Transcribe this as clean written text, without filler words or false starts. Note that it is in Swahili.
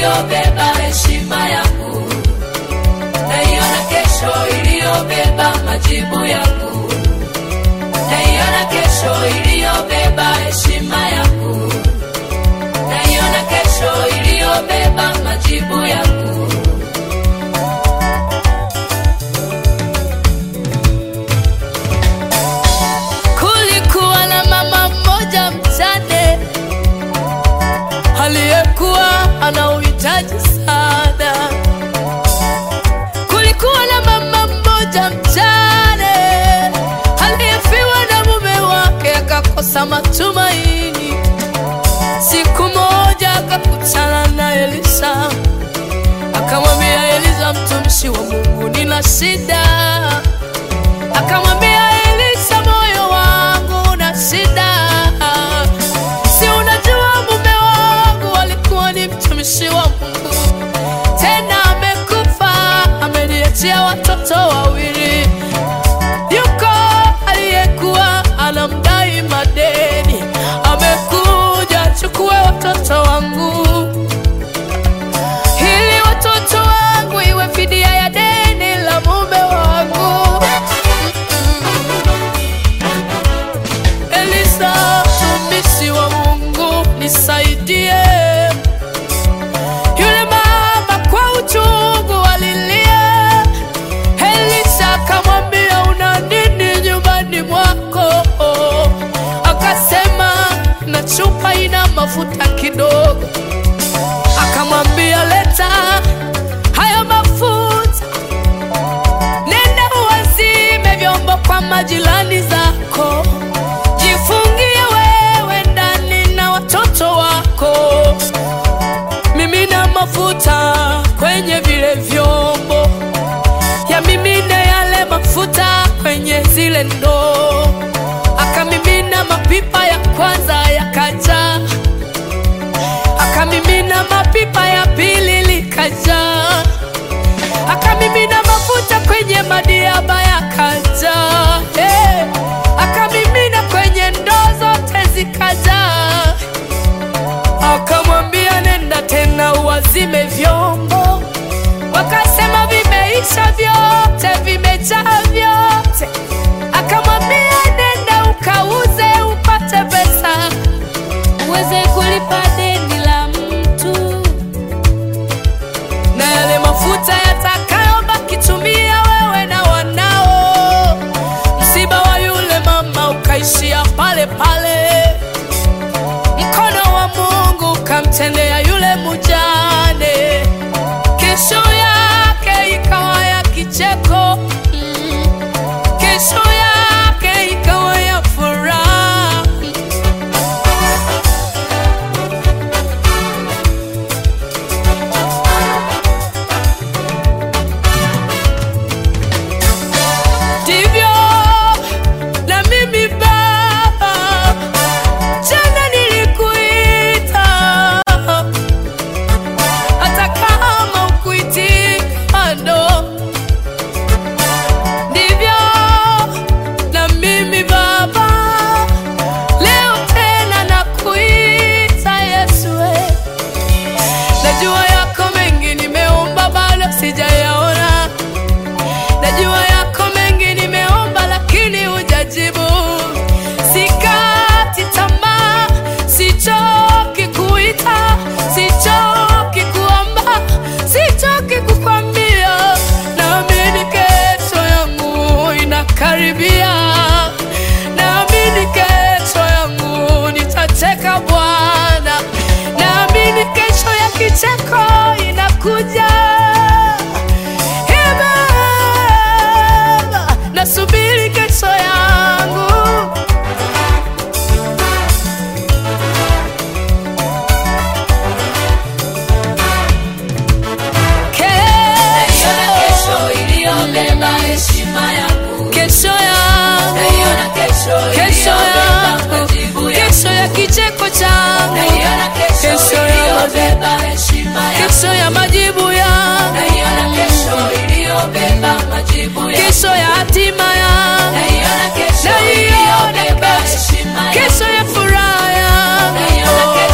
iliyobeba heshima yangu. Naiona kesho iliyobeba majibu yangu. Naiona kesho iliyobeba heshima yangu. Naiona kesho iliyobeba majibu yangu. Kulikuwa na mama mmoja mjane aliyekuwa anauhitaji sana. Kulikuwa na mama mmoja mjane aliyefiwa na mume wake akakosa matumaini. Siku moja akakutana na Elisha, akamwambia Elisha, mtumishi wa Mungu, nina shida. Akamwambia Elisha, moyo wangu una shida. Si unajua mume wangu alikuwa ni mtumishi wa Mungu, tena amekufa, ameniachia watoto wawili. Yuko aliyekuwa anamdai madeni, amekuja chukue watoto wangu, ili watoto wangu iwe fidia ya deni la mume wangu. Elisha, mtumishi wa Mungu, nisaidie. Yule mama kwa uchungu alilia. Elisha akamwambia, una nini nyumbani mwako? Akasema, na chupa ina mafuta kidogo. Akamwambia, leta hayo mafuta, nenda uwazime vyombo kwa majirani zako, jifungie wewe ndani na watoto wako. Mimina mafuta kwenye vile vyombo, ya mimina yale mafuta kwenye zile ndoo. Akamimina mapipa ya kwanza yakaja, akamimina mapipa ya pili likaja, akamimina mafuta kwenye madiaba yakaja, akamimina kwenye ndoo zote zikaja. Akamwambia, nenda tena uwazime vyombo. Wakasema, vimeisha vyote, vimejaa vyote. Akamwambia, nenda ukauze upate pesa, uweze kulipa deni la mtu, na yale mafuta yatakayobaki tumia wewe na wanao. Msiba wa yule mama ukaishia pale pale. Mkono wa Mungu kamtendea yule mjane. Kesho yake ikawa ya kicheko, kesho yake ikawa ya furaha. Ndivyo na mimi Baba, jana nilikuita, hata kama ukuitika ndo. Ndivyo na mimi Baba, leo tena nakuita Yesu. Najua yako mengi nimeomba bado sijayaona. Najua yako mengi nimeomba lakini hujajibu. Sikati tamaa, sichoki kuita, sichoki kuomba, sichoki kukwambia. Naamini kesho yangu inakaribia. Naamini kesho yangu nitacheka Bwana. Naamini kesho ya kicheko inakuja. Nasubiri kesho yangu. Kesho iliyobeba heshima yangu. Kesho yangu. Kesho yangu. Kesho ya kicheko changu. Kesho iliyobeba heshima yangu. Kesho ya majibu yangu. Kesho iliyobeba majibu yangu. Kesho ya hatima yangu. Naiona kesho iliyobeba heshima yangu. Kesho ya furaha yangu.